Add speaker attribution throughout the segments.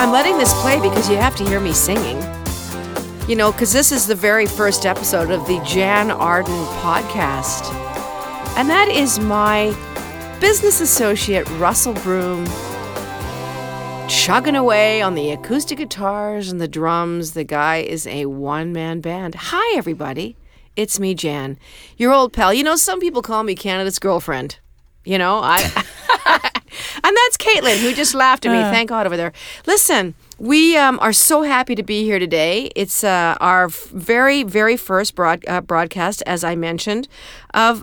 Speaker 1: I'm letting this play because you have to hear me singing. You know, because this is the very first episode of the Jan Arden podcast. And that is my business associate, Russell Broom, chugging away on the acoustic guitars and the drums. The guy is a one-man band. Hi, everybody. It's me, Jan, your old pal. You know, some people call me Canada's girlfriend. You know, and that's Caitlin, who just laughed at me. Thank God over there. Listen, we are so happy to be here today. It's our very, very first broadcast, as I mentioned, of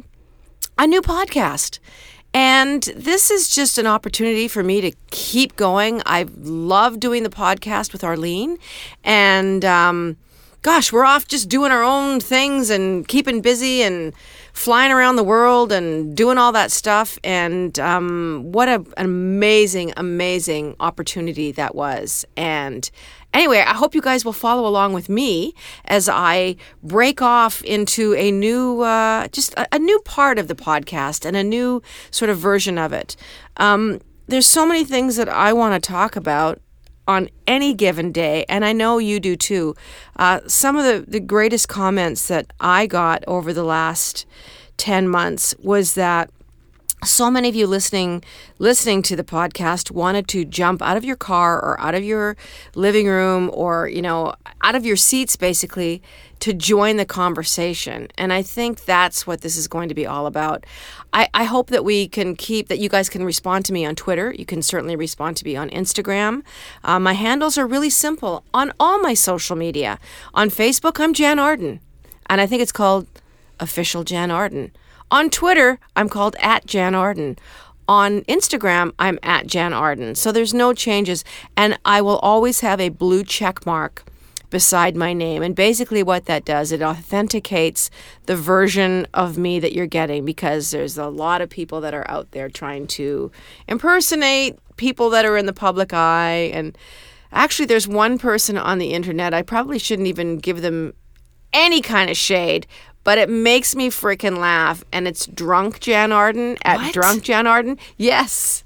Speaker 1: a new podcast. And this is just an opportunity for me to keep going. I love doing the podcast with Arlene. And gosh, we're off just doing our own things and keeping busy and flying around the world and doing all that stuff. And what an amazing, amazing opportunity that was. And anyway, I hope you guys will follow along with me as I break off into a new, just a new part of the podcast and a new sort of version of it. There's so many things that I want to talk about on any given day, and I know you do too. Some of the greatest comments that I got over the last 10 months was that so many of you listening to the podcast wanted to jump out of your car or out of your living room or, you know, out of your seats basically to join the conversation. And I think that's what this is going to be all about. I hope that that you guys can respond to me on Twitter. You can certainly respond to me on Instagram. My handles are really simple on all my social media. On Facebook, I'm Jan Arden, and I think it's called Official Jan Arden. On Twitter, I'm called @JanArden. On Instagram, I'm @JanArden. So there's no changes. And I will always have a blue check mark beside my name. And basically what that does, it authenticates the version of me that you're getting, because there's a lot of people that are out there trying to impersonate people that are in the public eye. And actually, there's one person on the internet, I probably shouldn't even give them any kind of shade, but it makes me freaking laugh, and it's Drunk Jan Arden @ Drunk Jan Arden. Yes.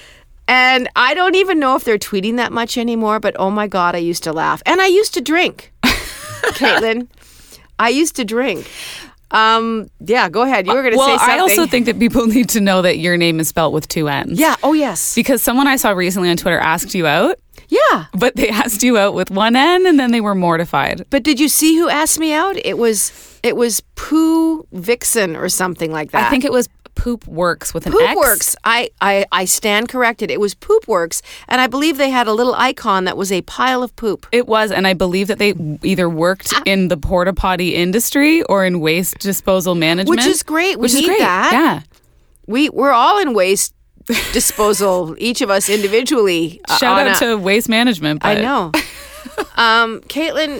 Speaker 1: And I don't even know if they're tweeting that much anymore, but oh my God, I used to laugh. And I used to drink, Caitlin. I used to drink. Yeah, go ahead. You were going to say something.
Speaker 2: I also think that people need to know that your name is spelled with 2 N's.
Speaker 1: Yeah. Oh, yes.
Speaker 2: Because someone I saw recently on Twitter asked you out.
Speaker 1: Yeah.
Speaker 2: But they asked you out with 1 N, and then they were mortified.
Speaker 1: But did you see who asked me out? It was Pooh Vixen or something like that.
Speaker 2: I think it was Poop Works with an
Speaker 1: Poop
Speaker 2: X.
Speaker 1: Works. I stand corrected. It was Poop Works, and I believe they had a little icon that was a pile of poop.
Speaker 2: It was, and I believe that they either worked in the porta potty industry or in waste disposal management.
Speaker 1: Which is great.
Speaker 2: Which
Speaker 1: we
Speaker 2: is
Speaker 1: need
Speaker 2: great.
Speaker 1: that.
Speaker 2: Yeah.
Speaker 1: We're all in waste disposal, each of us individually.
Speaker 2: Shout out to waste management. But
Speaker 1: I know. Caitlin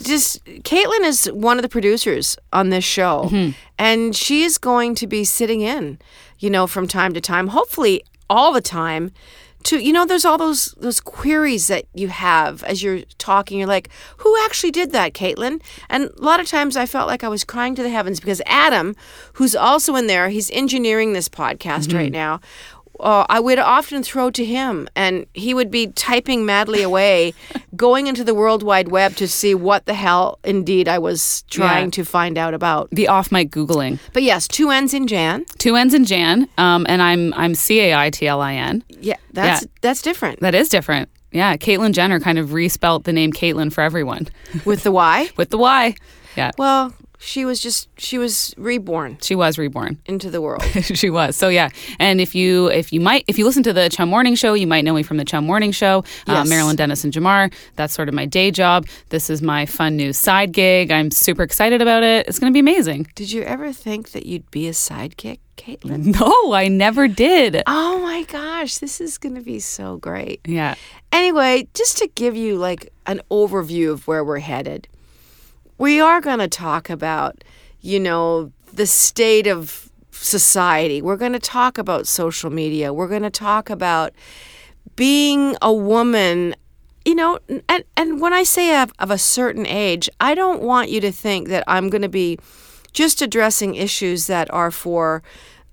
Speaker 1: is one of the producers on this show, and she is going to be sitting in, you know, from time to time, hopefully all the time, to, you know, there's all those queries that you have as you're talking. You're like, who actually did that, Caitlin? And a lot of times I felt like I was crying to the heavens because Adam, who's also in there, he's engineering this podcast right now. I would often throw to him, and he would be typing madly away, going into the World Wide Web to see what the hell indeed I was trying to find out about.
Speaker 2: The off-mic Googling.
Speaker 1: But yes, 2 N's in Jan.
Speaker 2: 2 N's in Jan, and I'm CAITLIN.
Speaker 1: Yeah, that's different.
Speaker 2: That is different. Yeah, Caitlyn Jenner kind of respelt the name Caitlyn for everyone.
Speaker 1: With the Y?
Speaker 2: With the Y. Yeah.
Speaker 1: Well, she was reborn.
Speaker 2: She was reborn
Speaker 1: into the world.
Speaker 2: She was. So yeah. And if you listen to the Chum Morning Show, you might know me from the Chum Morning Show.
Speaker 1: Yes.
Speaker 2: Marilyn Dennis and Jamar. That's sort of my day job. This is my fun new side gig. I'm super excited about it. It's going to be amazing.
Speaker 1: Did you ever think that you'd be a sidekick, Caitlin?
Speaker 2: No, I never did.
Speaker 1: Oh my gosh, this is going to be so great.
Speaker 2: Yeah.
Speaker 1: Anyway, just to give you like an overview of where we're headed. We are going to talk about, you know, the state of society. We're going to talk about social media. We're going to talk about being a woman, you know, and when I say of a certain age, I don't want you to think that I'm going to be just addressing issues that are for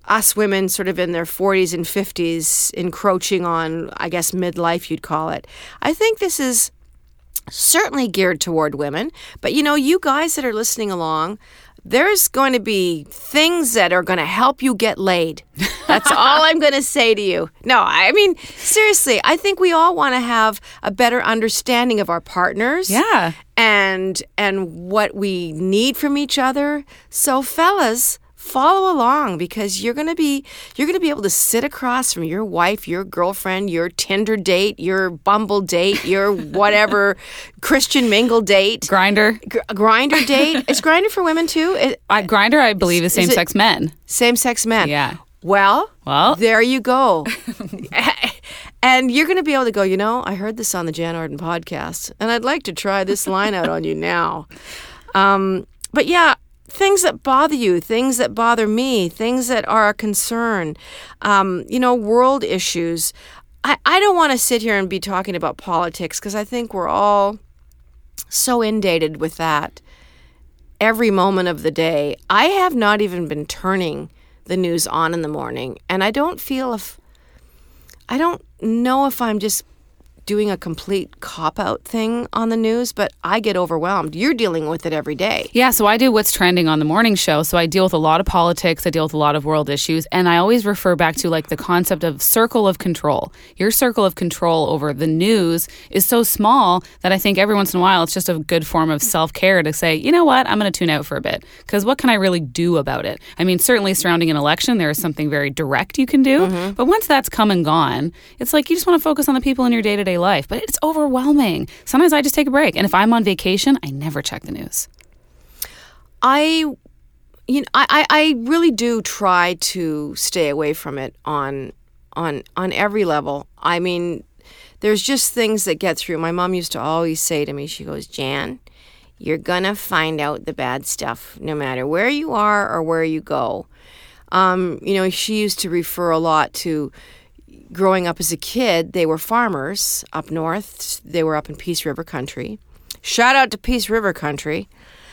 Speaker 1: us women sort of in their 40s and 50s encroaching on, I guess, midlife, you'd call it. I think this is certainly geared toward women. But, you guys that are listening along, there's going to be things that are going to help you get laid. That's all I'm going to say to you. No, I mean, seriously, I think we all want to have a better understanding of our partners.
Speaker 2: Yeah.
Speaker 1: And what we need from each other. So, fellas, follow along, because you're going to be able to sit across from your wife, your girlfriend, your Tinder date, your Bumble date, your whatever Christian Mingle date,
Speaker 2: Grindr.
Speaker 1: Grindr date. Is Grindr for women too?
Speaker 2: Grindr, I believe, is same-sex men.
Speaker 1: Same-sex men.
Speaker 2: Yeah.
Speaker 1: Well, there you go. And you're going to be able to go, I heard this on the Jan Arden podcast, and I'd like to try this line out on you now. But yeah, things that bother you, things that bother me, things that are a concern, world issues. I don't want to sit here and be talking about politics, because I think we're all so inundated with that every moment of the day. I have not even been turning the news on in the morning, and I don't know if I'm just doing a complete cop-out thing on the news, but I get overwhelmed. You're dealing with it every day.
Speaker 2: Yeah, so I do what's trending on the morning show. So I deal with a lot of politics, I deal with a lot of world issues, and I always refer back to the concept of circle of control. Your circle of control over the news is so small that I think every once in a while it's just a good form of self-care to say, you know what, I'm going to tune out for a bit, because what can I really do about it? I mean, certainly surrounding an election, there is something very direct you can do, but once that's come and gone, it's like you just want to focus on the people in your day-to-day life, but it's overwhelming. Sometimes I just take a break, and if I'm on vacation, I never check the news.
Speaker 1: I really do try to stay away from it on every level. I mean, there's just things that get through. My mom used to always say to me, she goes, Jan, you're gonna find out the bad stuff no matter where you are or where you go. She used to refer a lot to growing up as a kid. They were farmers up north. They were up in Peace River country. Shout out to Peace River country.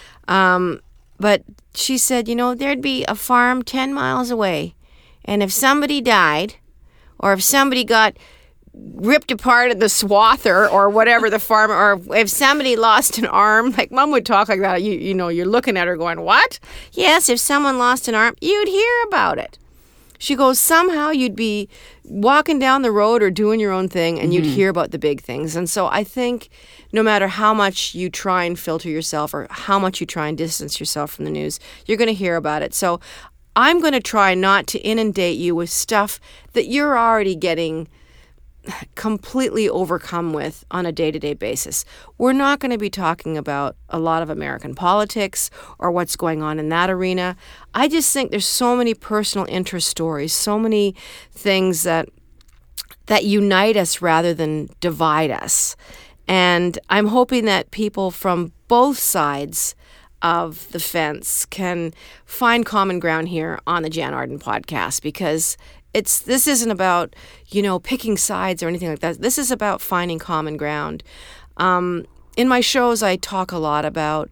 Speaker 1: But she said, there'd be a farm 10 miles away. And if somebody died, or if somebody got ripped apart at the swather or whatever the farmer, or if somebody lost an arm, like Mom would talk like that, you're looking at her going, what? Yes, if someone lost an arm, you'd hear about it. She goes, somehow you'd be walking down the road or doing your own thing, and you'd hear about the big things. And so I think no matter how much you try and filter yourself or how much you try and distance yourself from the news, you're going to hear about it. So I'm going to try not to inundate you with stuff that you're already getting completely overcome with on a day-to-day basis. We're not going to be talking about a lot of American politics or what's going on in that arena. I just think there's so many personal interest stories, so many things that unite us rather than divide us. And I'm hoping that people from both sides of the fence can find common ground here on the Jan Arden podcast, because this isn't about, picking sides or anything like that. This is about finding common ground. In my shows, I talk a lot about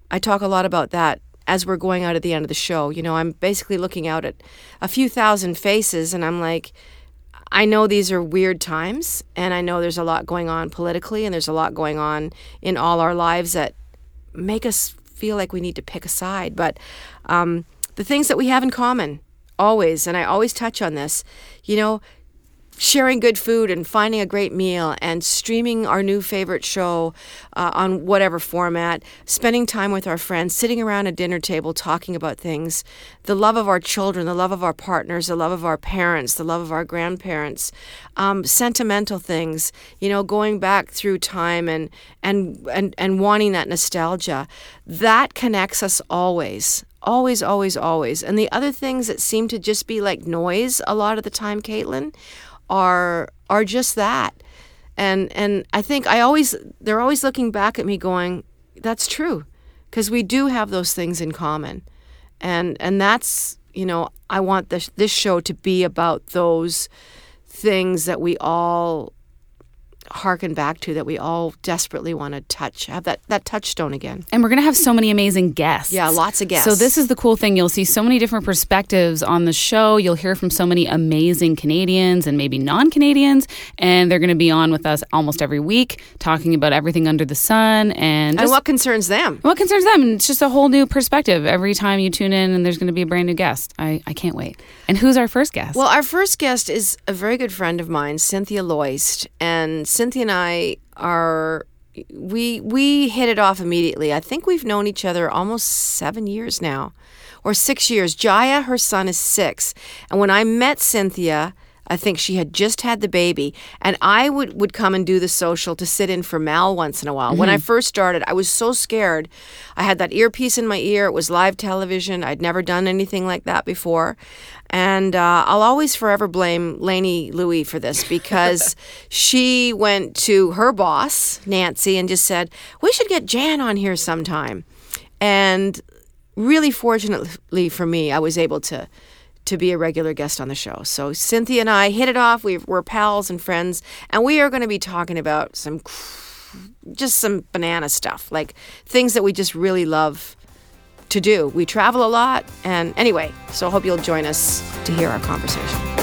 Speaker 1: that as we're going out at the end of the show. I'm basically looking out at a few thousand faces, and I'm like, I know these are weird times, and I know there's a lot going on politically, and there's a lot going on in all our lives that make us feel like we need to pick a side. But the things that we have in common, always, and I always touch on this, sharing good food and finding a great meal and streaming our new favorite show on whatever format, spending time with our friends, sitting around a dinner table talking about things, the love of our children, the love of our partners, the love of our parents, the love of our grandparents, sentimental things, going back through time and wanting that nostalgia. That connects us always. Always, always, always. And the other things that seem to just be like noise a lot of the time, Caitlin, are just that. And I think they're always looking back at me going, that's true, because we do have those things in common. And that's, I want this show to be about those things that we all harken back to that we all desperately want to have that touchstone again.
Speaker 2: And we're going to have so many amazing guests.
Speaker 1: Yeah, lots of guests.
Speaker 2: So this is the cool thing. You'll see so many different perspectives on the show. You'll hear from so many amazing Canadians and maybe non-Canadians. And they're going to be on with us almost every week talking about everything under the sun. And
Speaker 1: what concerns them.
Speaker 2: What concerns them. And it's just a whole new perspective every time you tune in and there's going to be a brand new guest. I can't wait. And who's our first guest?
Speaker 1: Well, our first guest is a very good friend of mine, Cynthia Loist. And Cynthia and I we hit it off immediately. I think we've known each other almost 7 years now, or 6 years. Jaya, her son, is 6. And when I met Cynthia, I think she had just had the baby, and I would come and do the social to sit in for Mal once in a while. When I first started, I was so scared. I had that earpiece in my ear. It was live television. I'd never done anything like that before. And I'll always forever blame Lainey Louie for this, because she went to her boss, Nancy, and just said, we should get Jan on here sometime. And really fortunately for me, I was able to be a regular guest on the show. So Cynthia and I hit it off. We're pals and friends, and we are going to be talking about some banana stuff, like things that we just really love to do. We travel a lot, and anyway, so I hope you'll join us to hear our conversation.